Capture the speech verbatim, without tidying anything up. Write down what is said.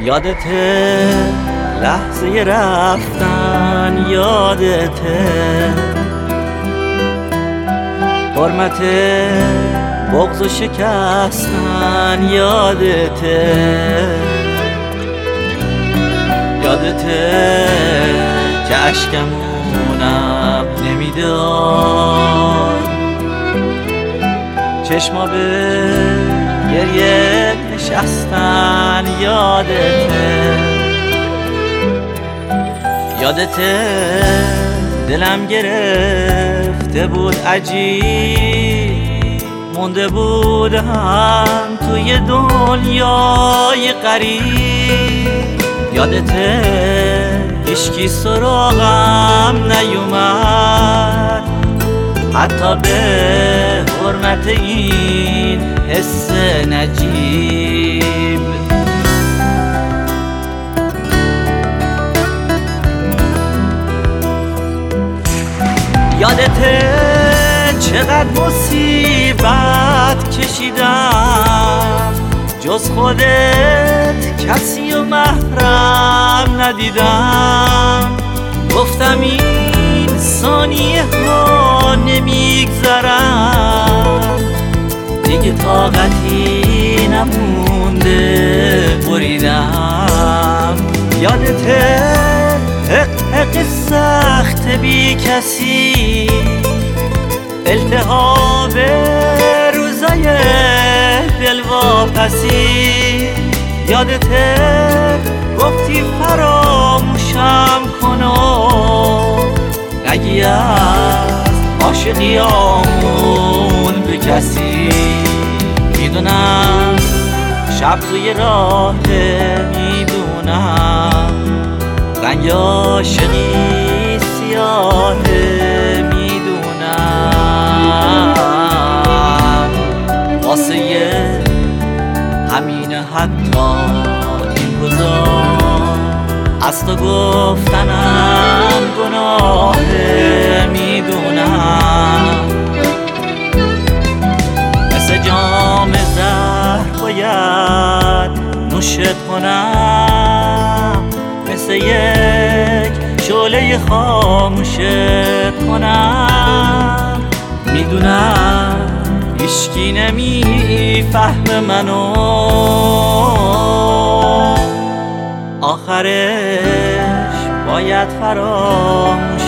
یادته لحظه رفتن، یادته حرمت بغض و شکستن، یادته یادته که اشکمونم نمیداد، چشما به گریه نشستن، یادته یادته دلم گرفته بود عجیب، مونده بودم توی دنیای غریب. یادته هیچکی سراغم نیومد، حتی به حرمت این حس نجیب. یادته چقدر مصیبت کشیدم، جز خودت کسی و محرم ندیدم. گفتم این ثانیه ها نمیگذرم، دیگه طاقتی نمونده بریدم. یادته حق حق سخت بی کسی، التهاب روزای دلواپسی. یادته گفتی فراموشم کنم، نگی از عاشقیامون به کسی. میدونم شب توی راه، میدونم رنگ عاشقی سیاهه، میدونم واسه همینه حتی این روزا از تو گفتنم گناهه. میدونم مثل جام زهر باید نوشت کنم، مثل یک شعله خاموشت کنم. میدونم هیچکی نمیفهم منو، آخرش باید فراموش